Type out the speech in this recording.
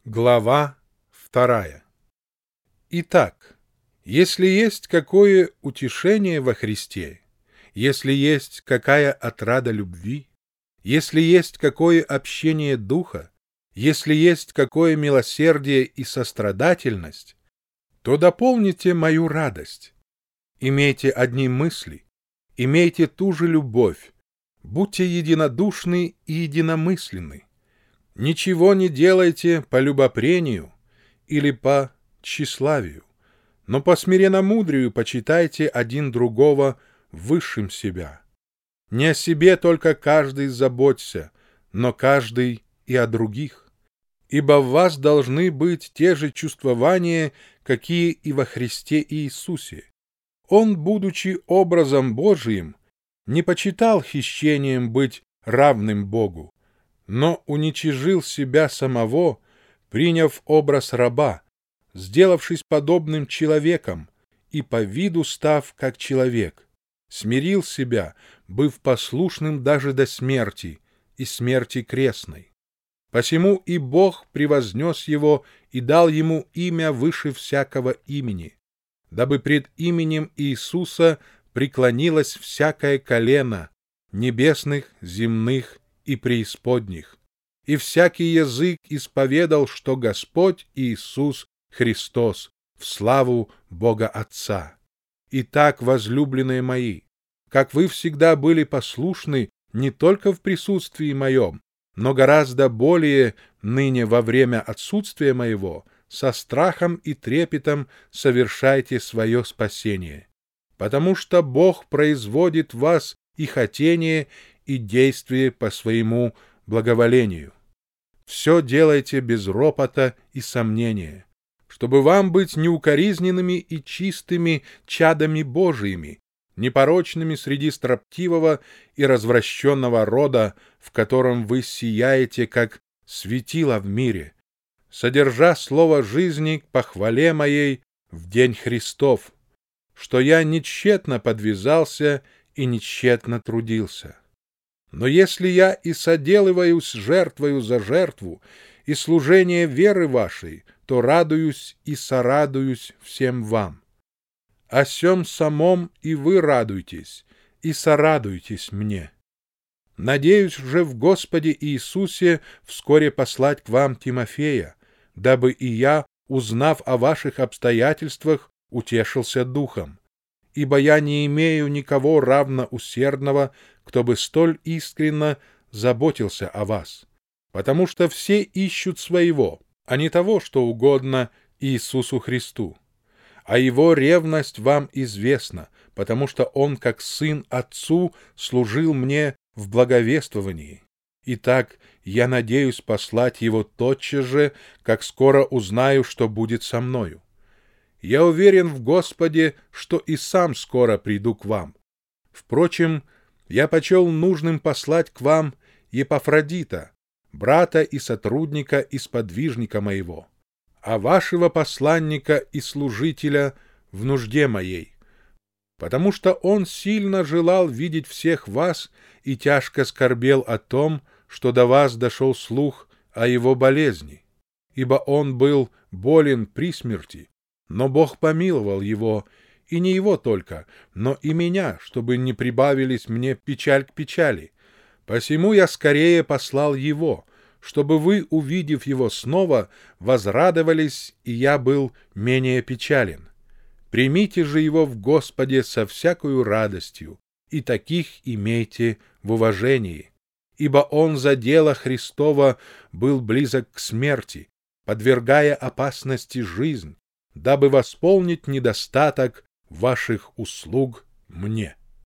Глава 2. Итак, если есть какое утешение во Христе, если есть какая отрада любви, если есть какое общение духа, если есть какое милосердие и сострадательность, то дополните мою радость. Имейте одни мысли, имейте ту же любовь, будьте единодушны и единомысленны. Ничего не делайте по любопрению или по тщеславию, но по смиренномудрию почитайте один другого высшим себя. Не о себе только каждый заботься, но каждый и о других. Ибо в вас должны быть те же чувствования, какие и во Христе Иисусе. Он, будучи образом Божиим, не почитал хищением быть равным Богу, но уничижил себя самого, приняв образ раба, сделавшись подобным человеком и по виду став как человек, смирил себя, быв послушным даже до смерти и смерти крестной. Посему и Бог превознес его и дал ему имя выше всякого имени, дабы пред именем Иисуса преклонилось всякое колено небесных, земных и преисподних, и всякий язык исповедал, что Господь Иисус Христос в славу Бога Отца. Итак, возлюбленные мои, как вы всегда были послушны не только в присутствии моем, но гораздо более ныне во время отсутствия моего, со страхом и трепетом совершайте свое спасение, потому что Бог производит в вас и хотение, и действие по своему благоволению. Все делайте без ропота и сомнения, чтобы вам быть неукоризненными и чистыми чадами Божиими, непорочными среди строптивого и развращенного рода, в котором вы сияете, как светило в мире, содержа слово жизни к похвале моей в день Христов, что я нетщетно подвязался и нетщетно трудился. Но если я и соделываюсь жертвою за жертву и служение веры вашей, то радуюсь и сорадуюсь всем вам. О сем самом и вы радуйтесь, и сорадуйтесь мне. Надеюсь же в Господе Иисусе вскоре послать к вам Тимофея, дабы и я, узнав о ваших обстоятельствах, утешился духом. Ибо я не имею никого равно усердного, кто бы столь искренно заботился о вас. Потому что все ищут своего, а не того, что угодно Иисусу Христу. А его ревность вам известна, потому что он, как сын отцу, служил мне в благовествовании. Итак, я надеюсь послать его тотчас же, как скоро узнаю, что будет со мною. Я уверен в Господе, что и сам скоро приду к вам. Впрочем, я почел нужным послать к вам Епафродита, брата и сотрудника и сподвижника моего, а вашего посланника и служителя в нужде моей, потому что он сильно желал видеть всех вас и тяжко скорбел о том, что до вас дошел слух о его болезни, ибо он был болен при смерти, но Бог помиловал его, и не его только, но и меня, чтобы не прибавились мне печаль к печали. Посему я скорее послал его, чтобы вы, увидев его снова, возрадовались, и я был менее печален. Примите же его в Господе со всякою радостью, и таких имейте в уважении, ибо он за дело Христова был близок к смерти, подвергая опасности жизнь, дабы восполнить недостаток ваших услуг мне.